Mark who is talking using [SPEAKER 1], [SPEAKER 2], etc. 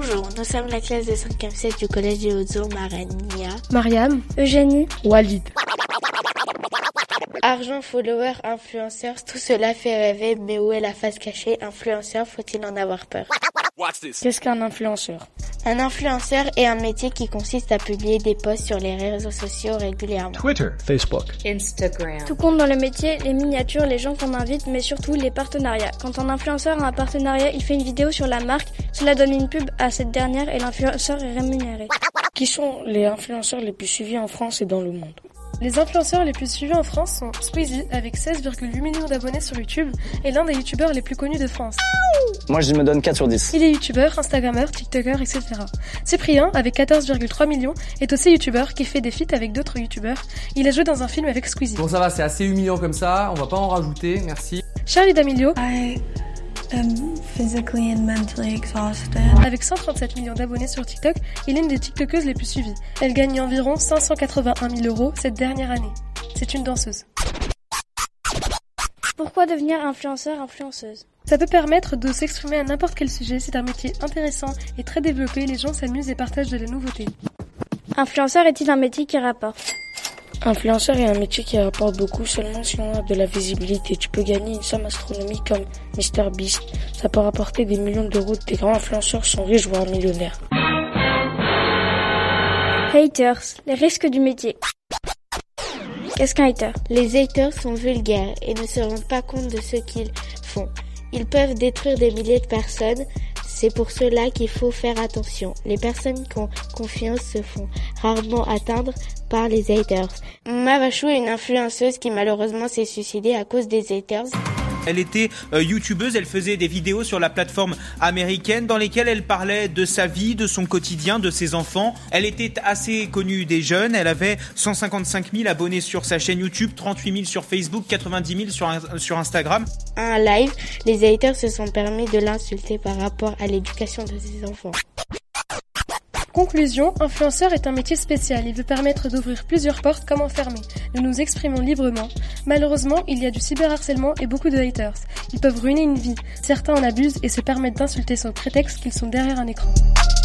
[SPEAKER 1] Bonjour, nous sommes la classe de 5e C du collège des Hautes-Eaux, Marania,
[SPEAKER 2] Mariam,
[SPEAKER 3] Eugénie,
[SPEAKER 2] Walid.
[SPEAKER 1] Argent, follower, influenceurs, tout cela fait rêver, mais où est la face cachée? Influenceur, faut-il en avoir peur?
[SPEAKER 2] Qu'est-ce qu'un influenceur?
[SPEAKER 1] Un influenceur est un métier qui consiste à publier des posts sur les réseaux sociaux régulièrement.
[SPEAKER 4] Twitter,
[SPEAKER 5] Facebook,
[SPEAKER 6] Instagram.
[SPEAKER 3] tout compte dans le métier, les miniatures, les gens qu'on invite, mais surtout les partenariats. Quand un influenceur a un partenariat, il fait une vidéo sur la marque, cela donne une pub à cette dernière et l'influenceur est rémunéré.
[SPEAKER 2] Qui sont les influenceurs les plus suivis en France et dans le monde?
[SPEAKER 7] Les influenceurs les plus suivis en France sont Squeezie avec 16,8 millions d'abonnés sur YouTube et l'un des youtubeurs les plus connus de France.
[SPEAKER 5] Moi je me donne 4 sur 10.
[SPEAKER 7] Il est youtubeur, instagrammeur, tiktoker, etc. Cyprien avec 14,3 millions est aussi youtubeur qui fait des feats avec d'autres youtubeurs. Il a joué dans un film avec Squeezie.
[SPEAKER 8] Bon ça va, c'est assez humiliant comme ça, on va pas en rajouter, merci.
[SPEAKER 7] Charlie D'Amelio
[SPEAKER 9] I'm physically and mentally exhausted.
[SPEAKER 7] Avec 137 millions d'abonnés sur TikTok, il est une des tiktokeuses les plus suivies. Elle gagne environ 581 000 € cette dernière année. C'est une danseuse.
[SPEAKER 3] Pourquoi devenir influenceur-influenceuse?
[SPEAKER 7] Ça peut permettre de s'exprimer à n'importe quel sujet, c'est un métier intéressant et très développé, les gens s'amusent et partagent de la nouveauté.
[SPEAKER 3] Influenceur est-il un métier qui rapporte?
[SPEAKER 2] Influenceur est un métier qui rapporte beaucoup seulement si on a de la visibilité. Tu peux gagner une somme astronomique comme MrBeast. Ça peut rapporter des millions d'euros. Des grands influenceurs sont riches, voire millionnaires.
[SPEAKER 3] Haters, les risques du métier. Qu'est-ce qu'un hater?
[SPEAKER 1] Les haters sont vulgaires et ne se rendent pas compte de ce qu'ils font. Ils peuvent détruire des milliers de personnes. C'est pour cela qu'il faut faire attention. Les personnes qui ont confiance se font rarement atteindre par les haters. Mavachou est une influenceuse qui malheureusement s'est suicidée à cause des haters.
[SPEAKER 10] Elle était youtubeuse, elle faisait des vidéos sur la plateforme américaine dans lesquelles elle parlait de sa vie, de son quotidien, de ses enfants. Elle était assez connue des jeunes, elle avait 155 000 abonnés sur sa chaîne YouTube, 38 000 sur Facebook, 90 000 sur Instagram.
[SPEAKER 1] Un live, les haters se sont permis de l'insulter par rapport à l'éducation de ses enfants.
[SPEAKER 7] Conclusion, influenceur est un métier spécial. Il veut permettre d'ouvrir plusieurs portes comme enfermer. Nous nous exprimons librement. Malheureusement, il y a du cyberharcèlement et beaucoup de haters. Ils peuvent ruiner une vie. Certains en abusent et se permettent d'insulter sous prétexte qu'ils sont derrière un écran.